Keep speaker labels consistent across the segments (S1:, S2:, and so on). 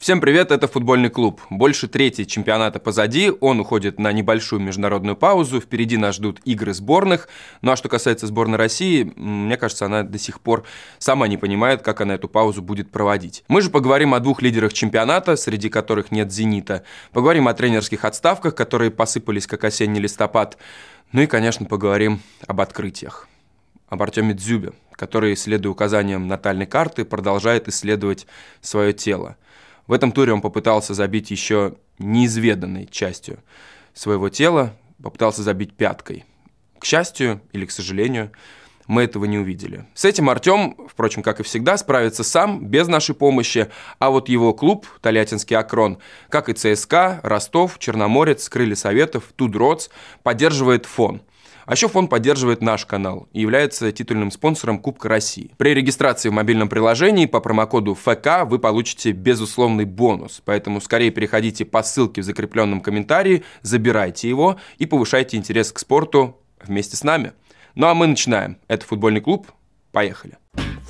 S1: Всем привет, это футбольный клуб. Больше трети чемпионата позади, он уходит на небольшую международную паузу, впереди нас ждут игры сборных. Ну а что касается сборной России, мне кажется, она до сих пор сама не понимает, как она эту паузу будет проводить. Мы же поговорим о двух лидерах чемпионата, среди которых нет «Зенита». Поговорим о тренерских отставках, которые посыпались как осенний листопад. Ну и, конечно, поговорим об открытиях. Об Артеме Дзюбе, который, следуя указаниям натальной карты, продолжает исследовать свое тело. В этом туре он попытался забить еще неизведанной частью своего тела, попытался забить пяткой. К счастью или к сожалению, мы этого не увидели. С этим Артем, впрочем, как и всегда, справится сам, без нашей помощи, а вот его клуб, Тольяттинский Акрон, как и ЦСКА, Ростов, Черноморец, Крылья Советов, Тудроц, поддерживает фон. А еще фонд поддерживает наш канал и является титульным спонсором Кубка России. При регистрации в мобильном приложении по промокоду ФК вы получите безусловный бонус. Поэтому скорее переходите по ссылке в закрепленном комментарии, забирайте его и повышайте интерес к спорту вместе с нами. Ну а мы начинаем. Это футбольный клуб. Поехали.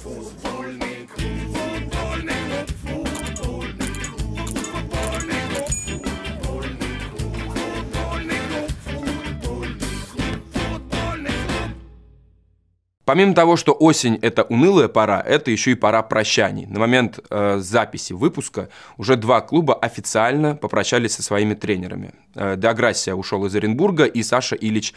S1: Помимо того, что осень – это унылая пора, это еще и пора прощаний. На момент записи выпуска уже два клуба официально попрощались со своими тренерами. Де Грассия ушел из Оренбурга, и Саша Илич,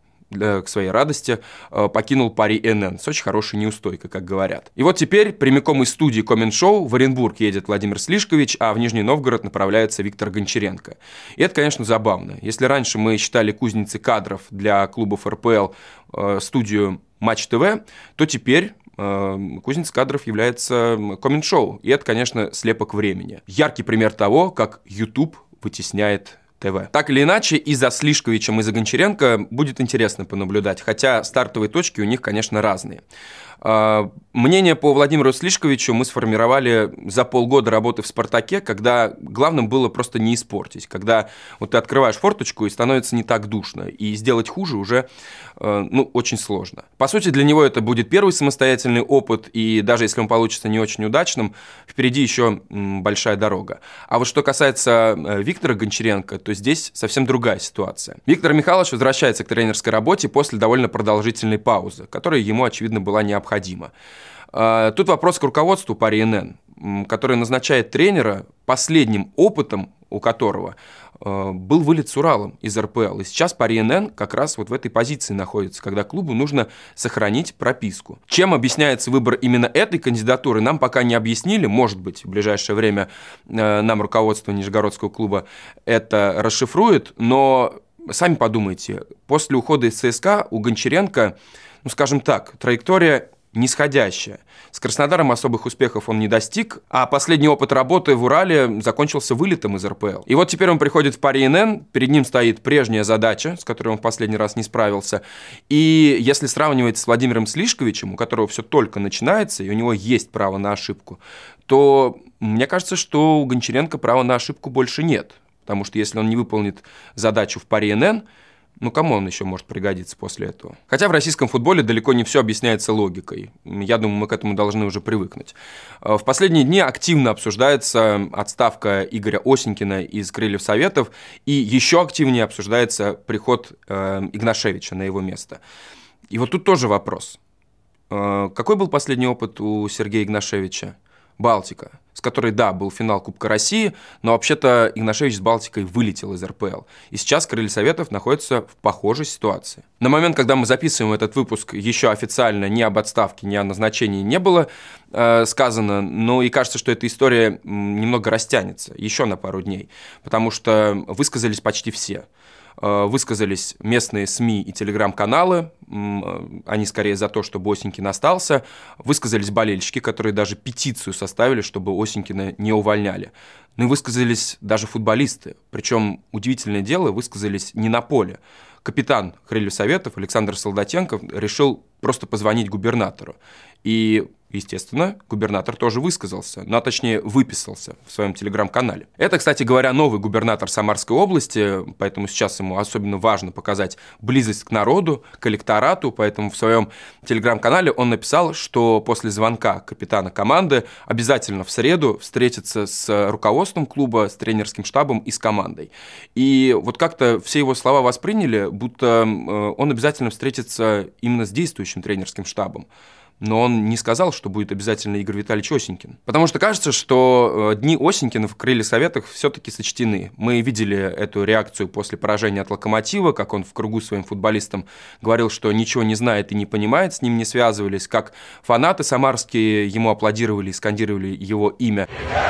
S1: к своей радости, покинул Пари НН с очень хорошей неустойкой, как говорят. И вот теперь прямиком из студии Коммент-шоу в Оренбург едет Владимир Слишкович, а в Нижний Новгород направляется Виктор Гончаренко. И это, конечно, забавно. Если раньше мы считали кузницей кадров для клубов РПЛ студию Матч ТВ, то теперь кузницей кадров является Коммент-шоу. И это, конечно, слепок времени. Яркий пример того, как YouTube вытесняет ТВ. Так или иначе, и за Слишковичем, и за Гончаренко будет интересно понаблюдать, хотя стартовые точки у них, конечно, разные. Мнение по Владимиру Слишковичу мы сформировали за полгода работы в «Спартаке», когда главным было просто не испортить, когда вот ты открываешь форточку и становится не так душно, и сделать хуже уже очень сложно. По сути, для него это будет первый самостоятельный опыт, и даже если он получится не очень удачным, впереди еще большая дорога. А вот что касается Виктора Гончаренко, то здесь совсем другая ситуация. Виктор Михайлович возвращается к тренерской работе после довольно продолжительной паузы, которая ему, очевидно, была необходима. Тут вопрос к руководству Пари НН, который назначает тренера, последним опытом у которого был вылет с Уралом из РПЛ. И сейчас Пари НН как раз вот в этой позиции находится, когда клубу нужно сохранить прописку. Чем объясняется выбор именно этой кандидатуры, нам пока не объяснили. Может быть, в ближайшее время нам руководство Нижегородского клуба это расшифрует, но сами подумайте, после ухода из ЦСКА у Гончаренко, скажем так, траектория нисходящая. С Краснодаром особых успехов он не достиг, а последний опыт работы в Урале закончился вылетом из РПЛ. И вот теперь он приходит в Пари НН, перед ним стоит прежняя задача, с которой он в последний раз не справился. И если сравнивать с Владимиром Слишковичем, у которого все только начинается, и у него есть право на ошибку, то мне кажется, что у Гончаренко права на ошибку больше нет. Потому что если он не выполнит задачу в Пари НН, кому он еще может пригодиться после этого? Хотя в российском футболе далеко не все объясняется логикой. Я думаю, мы к этому должны уже привыкнуть. В последние дни активно обсуждается отставка Игоря Осенькина из Крыльев Советов, и еще активнее обсуждается приход Игнашевича на его место. И вот тут тоже вопрос. Какой был последний опыт у Сергея Игнашевича? Балтика, с которой, да, был финал Кубка России, но вообще-то Игнашевич с Балтикой вылетел из РПЛ. И сейчас Крылья Советов находятся в похожей ситуации. На момент, когда мы записываем этот выпуск, еще официально ни об отставке, ни о назначении не было сказано, и кажется, что эта история немного растянется еще на пару дней, потому что высказались почти все. Высказались местные СМИ и телеграм-каналы, они скорее за то, чтобы Осенькин остался. Высказались болельщики, которые даже петицию составили, чтобы Осенькина не увольняли. И высказались даже футболисты, причем удивительное дело, высказались не на поле. Капитан Крыльев Советов Александр Солдатенко решил просто позвонить губернатору и естественно, губернатор тоже высказался, ну, а точнее выписался в своем телеграм-канале. Это, кстати говоря, новый губернатор Самарской области, поэтому сейчас ему особенно важно показать близость к народу, к электорату, поэтому в своем телеграм-канале он написал, что после звонка капитана команды обязательно в среду встретится с руководством клуба, с тренерским штабом и с командой. И вот как-то все его слова восприняли, будто он обязательно встретится именно с действующим тренерским штабом. Но он не сказал, что будет обязательно Игорь Витальевич Осенькин. Потому что кажется, что дни Осенькина в Крылья Советов все-таки сочтены. Мы видели эту реакцию после поражения от «Локомотива», как он в кругу своим футболистам говорил, что ничего не знает и не понимает, с ним не связывались, как фанаты самарские ему аплодировали и скандировали его имя.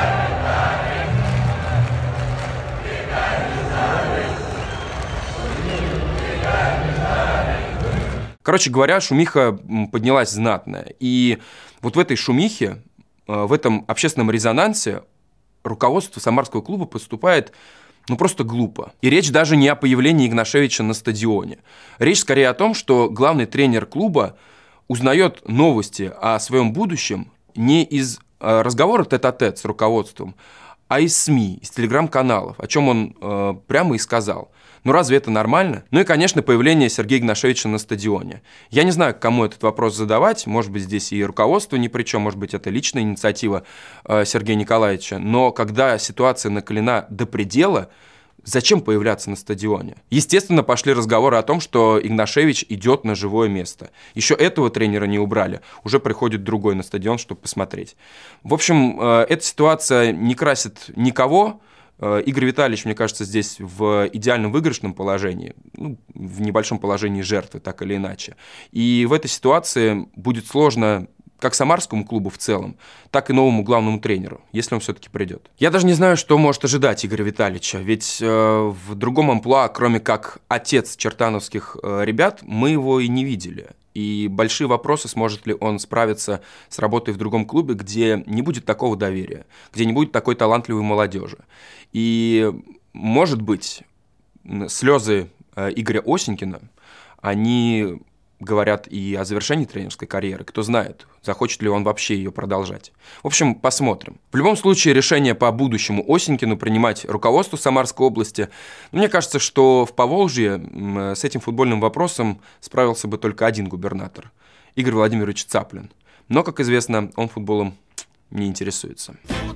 S1: Короче говоря, шумиха поднялась знатная. И вот в этой шумихе, в этом общественном резонансе руководство Самарского клуба поступает просто глупо. И речь даже не о появлении Игнашевича на стадионе. Речь скорее о том, что главный тренер клуба узнает новости о своем будущем не из разговора тет-а-тет с руководством, а из СМИ, из телеграм-каналов, о чем он прямо и сказал. Ну разве это нормально? Ну и, конечно, появление Сергея Игнашевича на стадионе. Я не знаю, кому этот вопрос задавать, может быть, здесь и руководство ни при чем, может быть, это личная инициатива Сергея Николаевича, но когда ситуация накалена до предела, зачем появляться на стадионе? Естественно, пошли разговоры о том, что Игнашевич идет на живое место. Еще этого тренера не убрали, уже приходит другой на стадион, чтобы посмотреть. В общем, эта ситуация не красит никого. Игорь Витальевич, мне кажется, здесь в идеальном выигрышном положении, в небольшом положении жертвы, так или иначе. И в этой ситуации будет сложно как самарскому клубу в целом, так и новому главному тренеру, если он все-таки придет. Я даже не знаю, что может ожидать Игоря Витальевича, ведь в другом амплуа, кроме как отец чертановских ребят, мы его и не видели. И большие вопросы, сможет ли он справиться с работой в другом клубе, где не будет такого доверия, где не будет такой талантливой молодежи. И, может быть, слезы Игоря Осенькина, они говорят и о завершении тренерской карьеры. Кто знает, захочет ли он вообще ее продолжать. В общем, посмотрим. В любом случае, решение по будущему Осенькину принимать руководству Самарской области. Мне кажется, что в Поволжье с этим футбольным вопросом справился бы только один губернатор – Игорь Владимирович Цаплин. Но, как известно, он футболом не интересуется.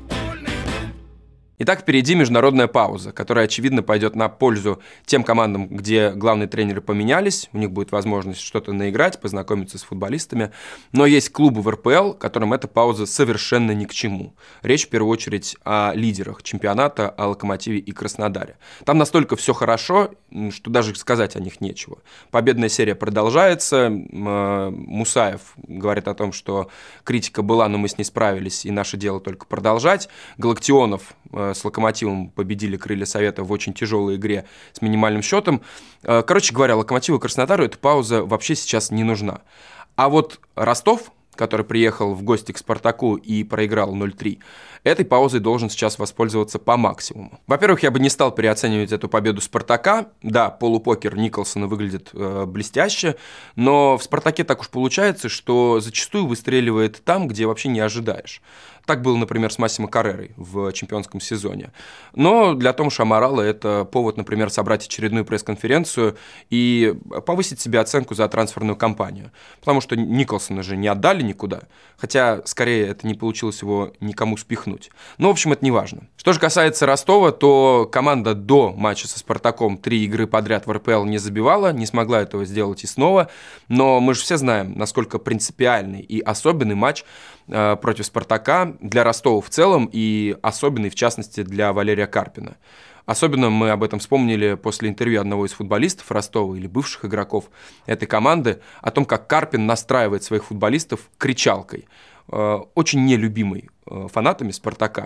S1: Итак, впереди международная пауза, которая, очевидно, пойдет на пользу тем командам, где главные тренеры поменялись, у них будет возможность что-то наиграть, познакомиться с футболистами, но есть клубы в РПЛ, которым эта пауза совершенно ни к чему. Речь в первую очередь о лидерах чемпионата, о Локомотиве и Краснодаре. Там настолько все хорошо, что даже сказать о них нечего. Победная серия продолжается, Мусаев говорит о том, что критика была, но мы с ней справились, и наше дело только продолжать. Галактионов с Локомотивом победили Крылья Совета в очень тяжелой игре с минимальным счетом. Короче говоря, Локомотиву и Краснодару эта пауза вообще сейчас не нужна. А вот Ростов, который приехал в гости к «Спартаку» и проиграл 0-3, этой паузой должен сейчас воспользоваться по максимуму. Во-первых, я бы не стал переоценивать эту победу «Спартака». Да, полупокер Николсона выглядит блестяще, но в «Спартаке» так уж получается, что зачастую выстреливает там, где вообще не ожидаешь. Так было, например, с Массимо Каррерой в чемпионском сезоне. Но для Томаша Аморала это повод, например, собрать очередную пресс-конференцию и повысить себе оценку за трансферную кампанию. Потому что Николсона же не отдали никуда, хотя, скорее, это не получилось его никому спихнуть. Но, в общем, это не важно. Что же касается Ростова, то команда до матча со «Спартаком» 3 игры подряд в РПЛ не забивала, не смогла этого сделать и снова. Но мы же все знаем, насколько принципиальный и особенный матч против «Спартака» для Ростова в целом и особенный, в частности, для Валерия Карпина. Особенно мы об этом вспомнили после интервью одного из футболистов Ростова или бывших игроков этой команды, о том, как Карпин настраивает своих футболистов кричалкой, очень нелюбимой фанатами «Спартака».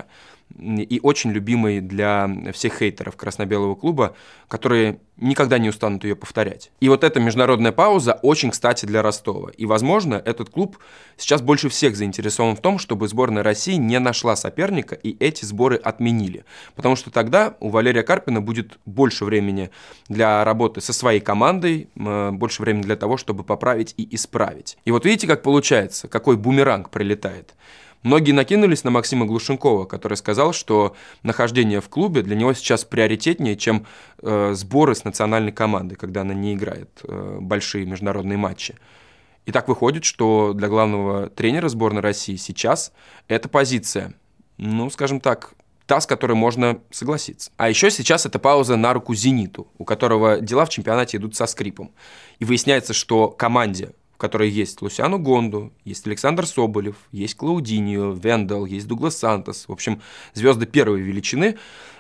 S1: и очень любимой для всех хейтеров красно-белого клуба, которые никогда не устанут ее повторять. И вот эта международная пауза очень кстати для Ростова. И, возможно, этот клуб сейчас больше всех заинтересован в том, чтобы сборная России не нашла соперника и эти сборы отменили. Потому что тогда у Валерия Карпина будет больше времени для работы со своей командой, больше времени для того, чтобы поправить и исправить. И вот видите, как получается, какой бумеранг прилетает. Многие накинулись на Максима Глушенкова, который сказал, что нахождение в клубе для него сейчас приоритетнее, чем сборы с национальной командой, когда она не играет большие международные матчи. И так выходит, что для главного тренера сборной России сейчас эта позиция, ну, скажем так, та, с которой можно согласиться. А еще сейчас это пауза на руку «Зениту», у которого дела в чемпионате идут со скрипом. И выясняется, что команде, в которой есть Лусиано Гонду, есть Александр Соболев, есть Клаудиньо, Вендел, есть Дуглас Сантос, в общем, звезды первой величины,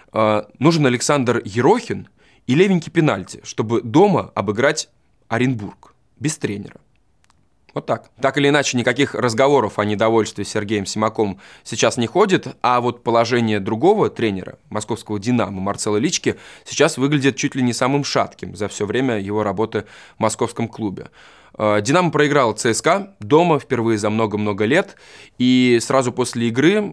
S1: нужен Александр Ерохин и левенький пенальти, чтобы дома обыграть Оренбург без тренера. Вот так. Так или иначе, никаких разговоров о недовольстве Сергеем Симаком сейчас не ходит, а вот положение другого тренера, московского «Динамо» Марцело Лички, сейчас выглядит чуть ли не самым шатким за все время его работы в московском клубе. «Динамо» проиграл ЦСКА дома впервые за много-много лет, и сразу после игры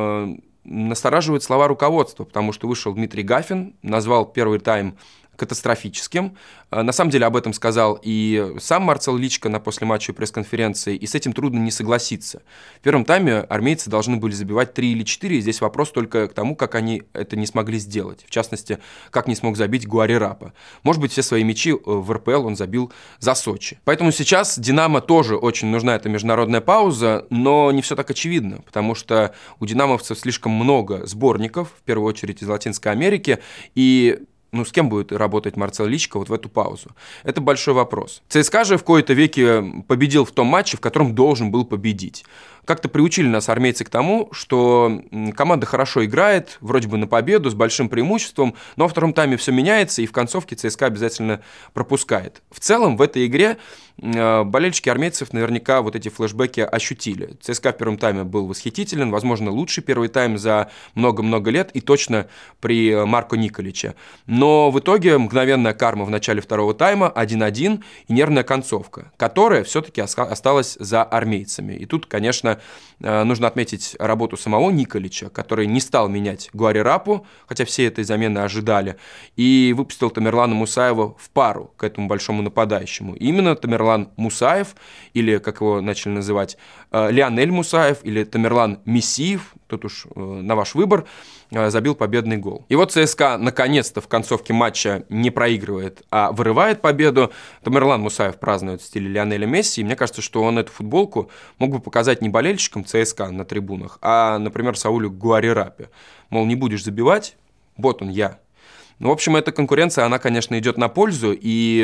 S1: настораживают слова руководства, потому что вышел Дмитрий Гафин, назвал первый тайм катастрофическим. На самом деле об этом сказал и сам Марцел Личко на послематчевой пресс-конференции, и с этим трудно не согласиться. В первом тайме армейцы должны были забивать 3 или 4, и здесь вопрос только к тому, как они это не смогли сделать. В частности, как не смог забить Гуари Рапа. Может быть, все свои мячи в РПЛ он забил за Сочи. Поэтому сейчас «Динамо» тоже очень нужна эта международная пауза, но не все так очевидно, потому что у динамовцев слишком много сборников, в первую очередь из Латинской Америки, и с кем будет работать Марцел Личко вот в эту паузу? Это большой вопрос. ЦСКА же в кои-то веки победил в том матче, в котором должен был победить. Как-то приучили нас армейцы к тому, что команда хорошо играет, вроде бы на победу, с большим преимуществом, но во втором тайме все меняется, и в концовке ЦСКА обязательно пропускает. В целом в этой игре болельщики армейцев наверняка вот эти флешбеки ощутили. ЦСКА в первом тайме был восхитителен, возможно, лучший первый тайм за много-много лет, и точно при Марко Николиче. Но в итоге мгновенная карма в начале второго тайма, 1-1, и нервная концовка, которая все-таки осталась за армейцами. И тут, конечно, нужно отметить работу самого Николича, который не стал менять Гуари Рапу, хотя все этой замены ожидали, и выпустил Тамерлана Мусаева в пару к этому большому нападающему. И именно Тамерлан Мусаев, или, как его начали называть, Лионель Мусаев, или Тамерлан Мессиев, тут уж на ваш выбор, забил победный гол. И вот ЦСКА наконец-то в концовке матча не проигрывает, а вырывает победу. Тамерлан Мусаев празднует в стиле Лионеля Месси, и мне кажется, что он эту футболку мог бы показать не болельщикам ЦСКА на трибунах, а, например, Саулю Гуари Рапе. Мол, не будешь забивать, вот он я. Ну, в общем, эта конкуренция, она, конечно, идет на пользу,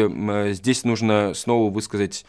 S1: и здесь нужно снова высказать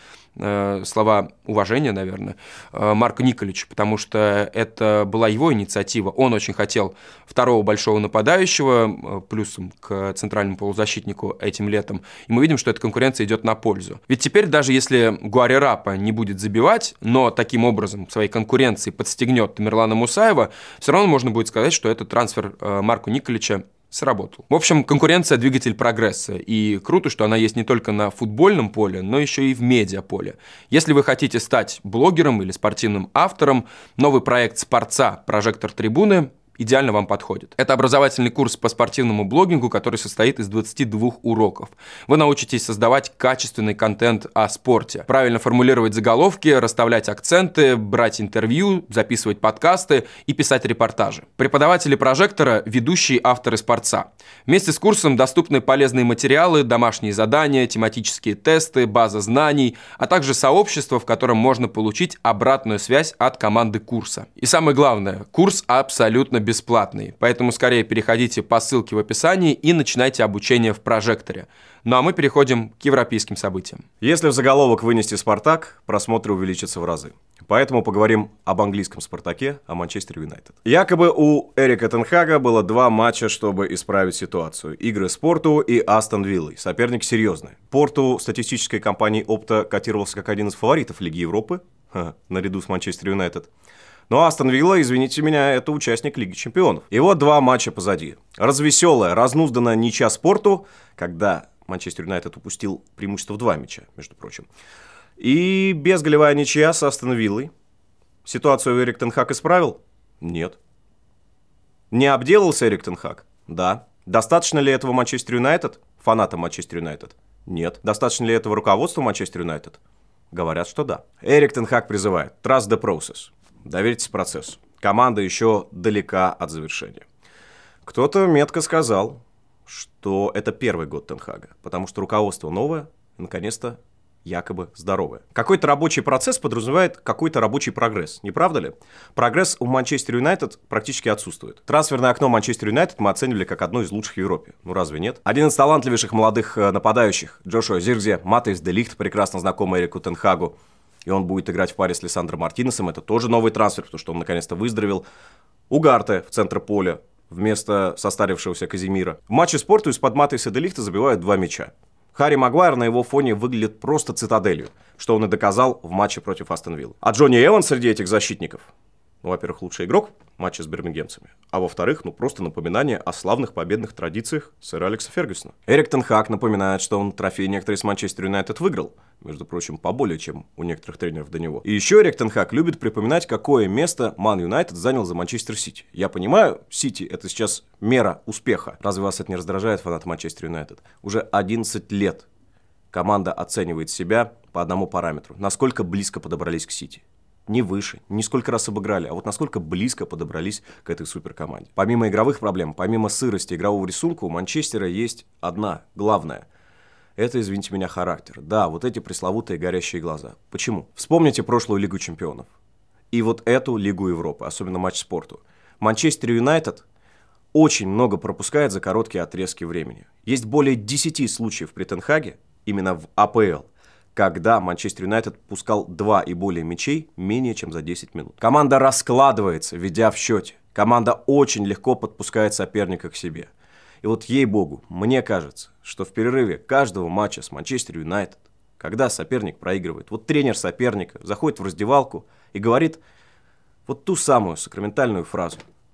S1: слова уважения, наверное, Марку Николичу, потому что это была его инициатива. Он очень хотел второго большого нападающего, плюсом к центральному полузащитнику этим летом, и мы видим, что эта конкуренция идет на пользу. Ведь теперь, даже если Гуари Рапа не будет забивать, но таким образом своей конкуренцией подстегнет Тамерлана Мусаева, все равно можно будет сказать, что этот трансфер Марку Николича сработал. В общем, конкуренция – двигатель прогресса, и круто, что она есть не только на футбольном поле, но еще и в медиаполе. Если вы хотите стать блогером или спортивным автором, новый проект «Спортца. Прожектор Трибуны» идеально вам подходит. Это образовательный курс по спортивному блогингу, который состоит из 22 уроков. Вы научитесь создавать качественный контент о спорте, правильно формулировать заголовки, расставлять акценты, брать интервью, записывать подкасты и писать репортажи. Преподаватели прожектора – ведущие авторы «Спортца». Вместе с курсом доступны полезные материалы, домашние задания, тематические тесты, база знаний, а также сообщество, в котором можно получить обратную связь от команды курса. И самое главное, курс абсолютно бесплатный, поэтому скорее переходите по ссылке в описании и начинайте обучение в прожекторе. Ну а мы переходим к европейским событиям.
S2: Если в заголовок вынести «Спартак», просмотры увеличатся в разы. Поэтому поговорим об английском «Спартаке», о Манчестер Юнайтед. Якобы у Эрика тен Хага было 2 матча, чтобы исправить ситуацию. Игры с Порту и Астон Виллой. Соперники серьезные. Порту статистической компанией Opta котировался как один из фаворитов Лиги Европы, наряду с Манчестер Юнайтед. Но Астон Вилла, извините меня, это участник Лиги Чемпионов. И вот 2 матча позади. Развеселая, разнузданная ничья Спорту, когда Манчестер Юнайтед упустил преимущество в 2 мяча, между прочим. И безголевая ничья с Астон Виллой. Ситуацию Эрик тен Хаг исправил? Нет. Не обделался Эрик тен Хаг? Да. Достаточно ли этого Манчестер Юнайтед? Фанатам Манчестер Юнайтед? Нет. Достаточно ли этого руководству Манчестер Юнайтед? Говорят, что да. Эрик тен Хаг призывает: trust the process. Доверьтесь процессу. Команда еще далека от завершения. Кто-то метко сказал, что это первый год Тен Хага, потому что руководство новое, наконец-то якобы здоровое. Какой-то рабочий процесс подразумевает какой-то рабочий прогресс, не правда ли? Прогресс у Манчестер Юнайтед практически отсутствует. Трансферное окно Манчестер Юнайтед мы оценивали как одно из лучших в Европе. Ну разве нет? Один из талантливейших молодых нападающих, Джошуа Зиркзе, Матthijs де Лихт, прекрасно знакомый Эрику тен Хагу, и он будет играть в паре с Лиссандро Мартинесом. Это тоже новый трансфер, потому что он наконец-то выздоровел. Угарте в центр поля вместо состарившегося Казимира. В матче Спорту из-под Матthijsa де Лихта забивают 2 мяча. Харри Магуайр на его фоне выглядит просто цитаделью, что он и доказал в матче против Астон Виллы. А Джонни Эванс среди этих защитников, ну, во-первых, лучший игрок в матче с бирмингемцами, а во-вторых, ну, просто напоминание о славных победных традициях сэра Алекса Фергюсона. Эрик тен Хаг напоминает, что он трофей некоторые с Манчестер Юнайтед выиграл, между прочим, поболее, чем у некоторых тренеров до него. И еще Эрик тен Хаг любит припоминать, какое место Ман Юнайтед занял за Манчестер Сити. Я понимаю, Сити — это сейчас мера успеха. Разве вас это не раздражает, фанат Манчестер Юнайтед? Уже 11 лет команда оценивает себя по одному параметру: насколько близко подобрались к Сити. Не выше, не сколько раз обыграли, а вот насколько близко подобрались к этой суперкоманде. Помимо игровых проблем, помимо сырости игрового рисунка, у Манчестера есть одна главная. Это, извините меня, характер. Да, вот эти пресловутые горящие глаза. Почему? Вспомните прошлую Лигу Чемпионов. И вот эту Лигу Европы, особенно матч Спорту. Манчестер Юнайтед очень много пропускает за короткие отрезки времени. Есть более 10 случаев при Тен Хаге, именно в АПЛ, когда Манчестер Юнайтед пускал 2 и более мячей менее чем за 10 минут. Команда раскладывается, ведя в счете. Команда очень легко подпускает соперника к себе. И вот ей-богу, мне кажется, что в перерыве каждого матча с Манчестер Юнайтед, когда соперник проигрывает, вот тренер соперника заходит в раздевалку и говорит вот ту самую сакраментальную фразу: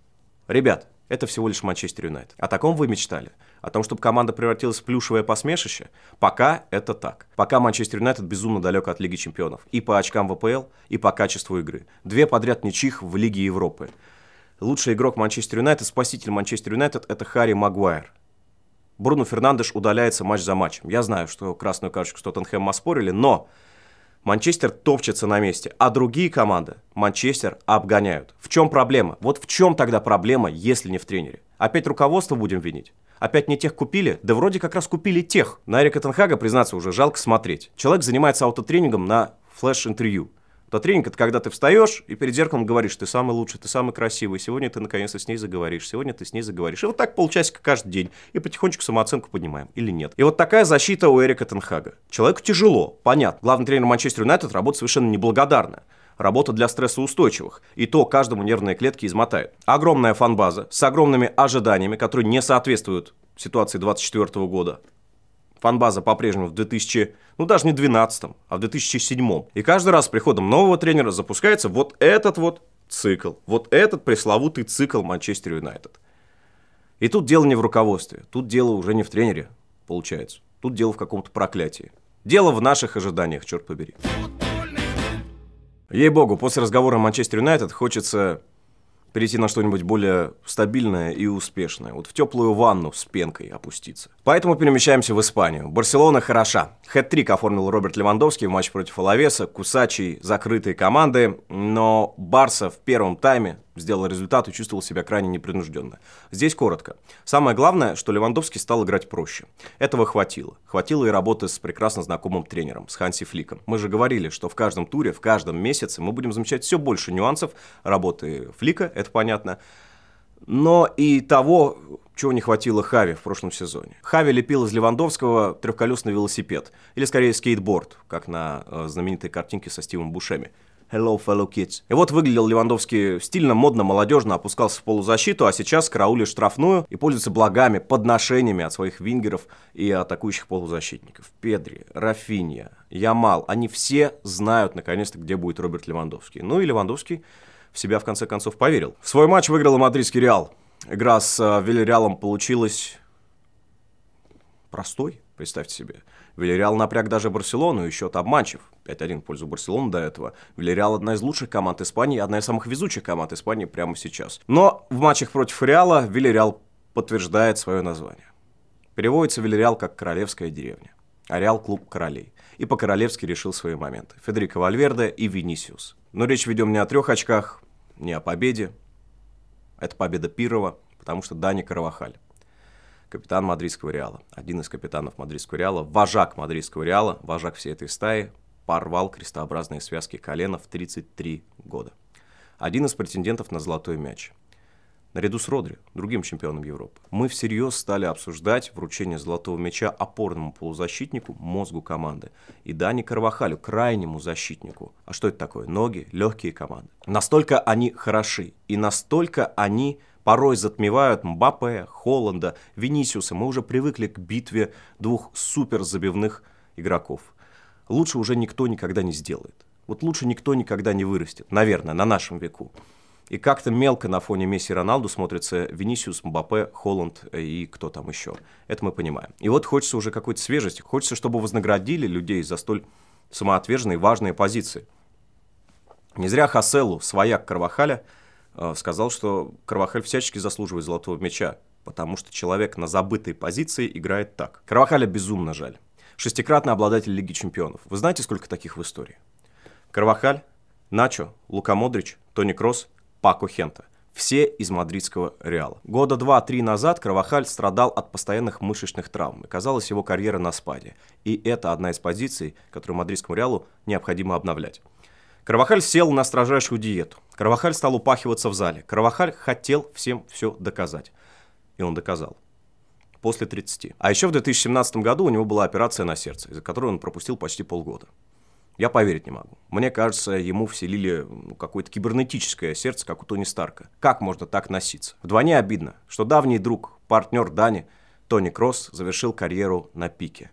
S2: ребят, это всего лишь Манчестер Юнайтед. О таком вы мечтали? О том, чтобы команда превратилась в плюшевое посмешище? Пока это так. Пока Манчестер Юнайтед безумно далек от Лиги Чемпионов. И по очкам в АПЛ, и по качеству игры. 2 подряд ничьих в Лиге Европы. Лучший игрок Манчестер Юнайтед, спаситель Манчестер Юнайтед — это Харри Магуайр. Бруно Фернандеш удаляется матч за матчем. Я знаю, что красную карточку с Тоттенхэмом оспорили, но Манчестер топчется на месте, а другие команды Манчестер обгоняют. В чем проблема? Вот в чем тогда проблема, если не в тренере? Опять руководство будем винить? Опять не тех купили? Да вроде как раз купили тех. На Эрика тен Хага, признаться, уже жалко смотреть. Человек занимается аутотренингом на флеш-интервью. Аутотренинг — это когда ты встаешь и перед зеркалом говоришь: ты самый лучший, ты самый красивый, сегодня ты наконец-то с ней заговоришь, сегодня ты с ней заговоришь. И вот так полчасика каждый день. И потихонечку самооценку поднимаем. Или нет. И вот такая защита у Эрика тен Хага. Человеку тяжело, понятно. Главный тренер Манчестер Юнайтед — работа совершенно неблагодарная. Работа для стрессоустойчивых. И то каждому нервные клетки измотает. Огромная фан-база с огромными ожиданиями, которые не соответствуют ситуации 2024 года. Фан-база по-прежнему в 2000, ну даже не 2012, а в 2007. И каждый раз с приходом нового тренера запускается вот этот вот цикл. Вот этот пресловутый цикл Манчестер Юнайтед. И тут дело не в руководстве. Тут дело уже не в тренере, получается. Тут дело в каком-то проклятии. Дело в наших ожиданиях, черт побери. Ей-богу, после разговора Манчестер Юнайтед хочется перейти на что-нибудь более стабильное и успешное. Вот в теплую ванну с пенкой опуститься. Поэтому перемещаемся в Испанию. Барселона хороша. Хэт-трик оформил Роберт Левандовский в матче против Алавеса. Кусачий, закрытые команды. Но Барса в первом тайме сделал результат и чувствовал себя крайне непринужденно. Здесь коротко. Самое главное, что Левандовский стал играть проще. Этого хватило. Хватило и работы с прекрасно знакомым тренером, с Ханси Фликом. Мы же говорили, что в каждом туре, в каждом месяце мы будем замечать все больше нюансов работы Флика, это понятно. Но и того, чего не хватило Хави в прошлом сезоне. Хави лепил из Левандовского трехколесный велосипед. Или скорее скейтборд, как на знаменитой картинке со Стивом Бушеми. Hello, fellow kids. И вот выглядел Левандовский стильно, модно, молодежно, опускался в полузащиту, а сейчас караулит штрафную и пользуется благами, подношениями от своих вингеров и атакующих полузащитников. Педри, Рафинья, Ямал, они все знают, наконец-то, где будет Роберт Левандовский. Ну и Левандовский в себя в конце концов поверил. Свой матч выиграл мадридский Реал. Игра с Вильярреалом получилась простой, представьте себе. Вильярреал напряг даже Барселону, и счет обманчив. 5-1 в пользу Барселоны до этого. Вильярреал одна из лучших команд Испании, одна из самых везучих команд Испании прямо сейчас. Но в матчах против Реала Вильярреал подтверждает свое название. Переводится Вильярреал как «королевская деревня», а Реал — клуб королей. И по-королевски решил свои моменты. Федерико Вальверде и Винисиус. Но речь ведем не о 3 очках, не о победе. Это победа Пирова, потому что Дани Карвахаль, капитан мадридского Реала, один из капитанов мадридского Реала, вожак мадридского Реала, вожак всей этой стаи, порвал крестообразные связки колена в 33 года. Один из претендентов на золотой мяч. Наряду с Родри, другим чемпионом Европы. Мы всерьез стали обсуждать вручение золотого мяча опорному полузащитнику, мозгу команды, и Дани Карвахалю, крайнему защитнику. А что это такое? Ноги, легкие команды. Настолько они хороши, и настолько они порой затмевают Мбаппе, Холланда, Винисиуса. Мы уже привыкли к битве двух суперзабивных игроков. Лучше уже никто никогда не сделает. Вот лучше никто никогда не вырастет, наверное, на нашем веку. И как-то мелко на фоне Месси и Роналду смотрятся Винисиус, Мбаппе, Холланд и кто там еще. Это мы понимаем. И вот хочется уже какой-то свежести. Хочется, чтобы вознаградили людей за столь самоотверженные и важные позиции. Не зря Хаселу, свояк Карвахаля, сказал, что Карвахаль всячески заслуживает золотого мяча, потому что человек на забытой позиции играет так. Карвахаля безумно жаль. 6-кратный обладатель Лиги Чемпионов. Вы знаете, сколько таких в истории? Карвахаль, Начо, Лука Модрич, Тони Кросс, Пако Хента. Все из мадридского Реала. Года 2-3 назад Карвахаль страдал от постоянных мышечных травм. И казалось, его карьера на спаде. И это одна из позиций, которую мадридскому Реалу необходимо обновлять. Карвахаль сел на строжайшую диету. Карвахаль стал упахиваться в зале. Карвахаль хотел всем все доказать. И он доказал. После 30. А еще в 2017 году у него была операция на сердце, из-за которой он пропустил почти полгода. Я поверить не могу. Мне кажется, ему вселили какое-то кибернетическое сердце, как у Тони Старка. Как можно так носиться? Вдвойне обидно, что давний друг, партнер Дани, Тони Кросс, завершил карьеру на пике.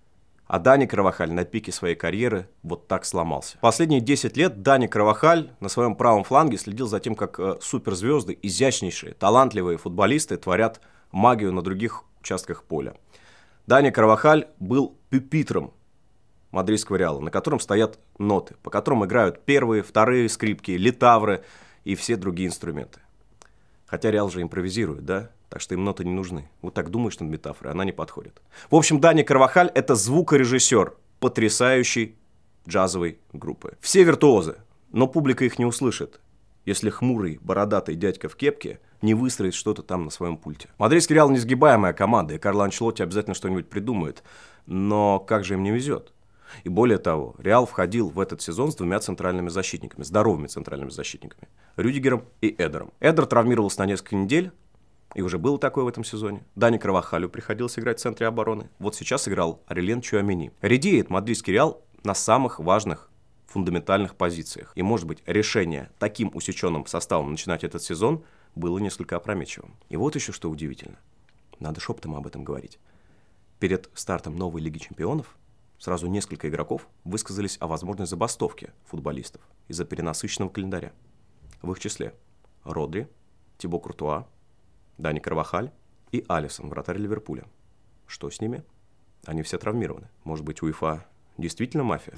S2: А Дани Карвахаль на пике своей карьеры вот так сломался. Последние 10 лет Дани Карвахаль на своем правом фланге следил за тем, как суперзвезды, изящнейшие, талантливые футболисты творят магию на других участках поля. Дани Карвахаль был пюпитром мадридского Реала, на котором стоят ноты, по которым играют первые, вторые скрипки, литавры и все другие инструменты. Хотя Реал же импровизирует, да? Так что им ноты не нужны. Вот так думаешь над метафорой, она не подходит. В общем, Дани Карвахаль — это звукорежиссер потрясающей джазовой группы. Все виртуозы, но публика их не услышит, если хмурый, бородатый дядька в кепке не выстроит что-то там на своем пульте. Мадридский Реал — несгибаемая команда, и Карло Анчелотти обязательно что-нибудь придумает. Но как же им не везет? И более того, Реал входил в этот сезон с 2 центральными защитниками, здоровыми центральными защитниками, Рюдигером и Эдером. Эдер травмировался на несколько недель, и уже было такое в этом сезоне. Дани Карвахалю приходилось играть в центре обороны. Вот сейчас играл Арелиен Чуамени. Редеет мадридский Реал на самых важных, фундаментальных позициях. И, может быть, решение таким усеченным составом начинать этот сезон было несколько опрометчивым. И вот еще что удивительно. Надо шепотом об этом говорить. Перед стартом новой Лиги Чемпионов сразу несколько игроков высказались о возможной забастовке футболистов из-за перенасыщенного календаря. В их числе Родри, Тибо Куртуа, Дани Карвахаль и Алисон, вратарь Ливерпуля. Что с ними? Они все травмированы. Может быть, УЕФА действительно мафия?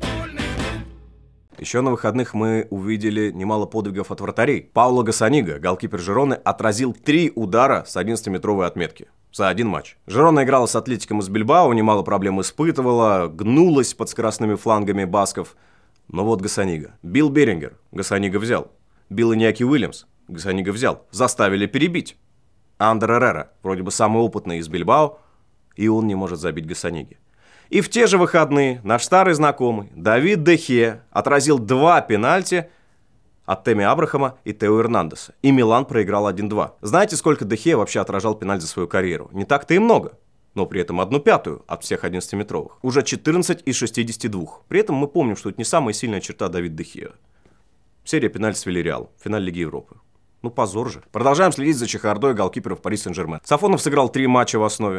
S2: Еще на выходных мы увидели немало подвигов от вратарей. Пауло Гасанига, голкипер Жироны, отразил 3 удара с 11-метровой отметки за один матч. Жирона играла с Атлетиком из Бильбао, немало проблем испытывала, гнулась под скоростными флангами басков. Но вот Гасанига. Билл Берингер. Гасанига взял. Билл Иньяки Уильямс. Гасанига взял. Заставили перебить. Андер Эррера, вроде бы самый опытный из Бильбао, и он не может забить Гасаниги. И в те же выходные наш старый знакомый Давид де Хе отразил 2 пенальти от Теми Абрахама и Тео Эрнандеса. И Милан проиграл 1-2. Знаете, сколько де Хе вообще отражал пенальти за свою карьеру? Не так-то и много. Но при этом 1/5 от всех 11-метровых. Уже 14 из 62. При этом мы помним, что это не самая сильная черта Давида де Хе. Серия пенальти с Вильярреалом. Финал Лиги Европы. Ну позор же. Продолжаем следить за чехардой голкиперов Пари Сен-Жермен. Сафонов сыграл 3 матча в основе.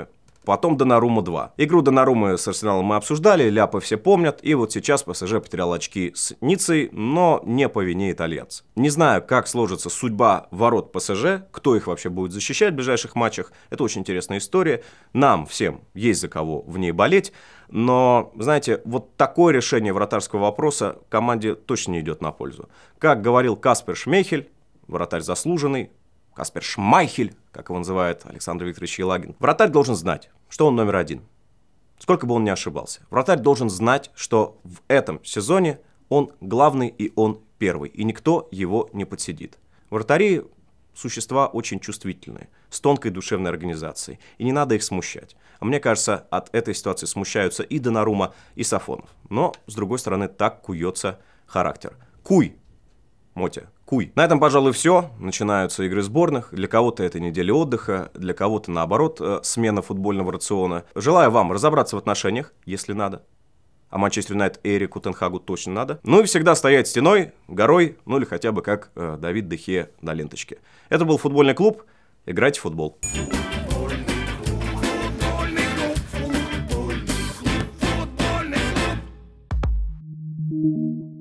S2: потом Донарума 2. Игру Донарумы с Арсеналом мы обсуждали, ляпы все помнят, и вот сейчас ПСЖ потерял очки с Ниццей, но не по вине итальянца. Не знаю, как сложится судьба ворот ПСЖ, кто их вообще будет защищать в ближайших матчах, это очень интересная история, нам всем есть за кого в ней болеть, но, знаете, вот такое решение вратарского вопроса команде точно не идет на пользу. Как говорил Каспер Шмейхель, вратарь заслуженный, Каспер Шмайхель, как его называет Александр Викторович Елагин, вратарь должен знать, что он номер один. Сколько бы он ни ошибался. Вратарь должен знать, что в этом сезоне он главный и он первый, и никто его не подсидит. Вратари – существа очень чувствительные, с тонкой душевной организацией, и не надо их смущать. А мне кажется, от этой ситуации смущаются и Донарума, и Сафонов. Но, с другой стороны, так куется характер. Куй! Мотя, куй. На этом, пожалуй, все. Начинаются игры сборных. Для кого-то это неделя отдыха, для кого-то, наоборот, смена футбольного рациона. Желаю вам разобраться в отношениях, если надо. А Манчестер Юнайтед и Эрику Тен Хагу точно надо. Ну и всегда стоять стеной, горой, ну или хотя бы как Давид де Хеа на ленточке. Это был футбольный клуб. Играйте в футбол.
S3: Футбольный клуб.